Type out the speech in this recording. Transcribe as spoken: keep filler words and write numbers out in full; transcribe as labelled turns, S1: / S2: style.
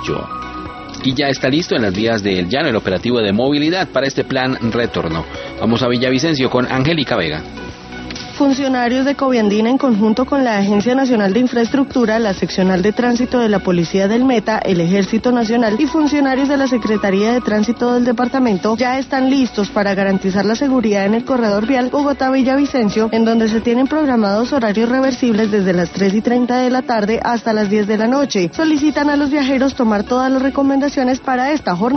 S1: Y ya está listo en las vías del Llano el operativo de movilidad para este plan retorno. Vamos a Villavicencio con Angélica Vega.
S2: Funcionarios de Coviandina, en conjunto con la Agencia Nacional de Infraestructura, la Seccional de Tránsito de la Policía del Meta, el Ejército Nacional y funcionarios de la Secretaría de Tránsito del departamento ya están listos para garantizar la seguridad en el corredor vial Bogotá-Villavicencio, en donde se tienen programados horarios reversibles desde las tres y treinta de la tarde hasta las diez de la noche. Solicitan a los viajeros tomar todas las recomendaciones para esta jornada.